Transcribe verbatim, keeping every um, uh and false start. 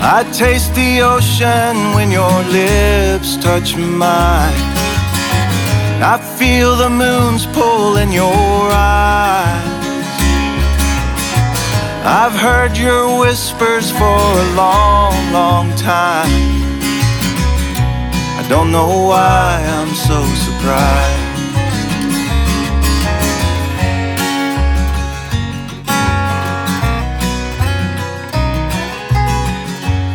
I taste the ocean when your lips touch mine. I feel the moon's pull in your eyes. I've heard your whispers for a long, long time. I don't know why I'm so surprised.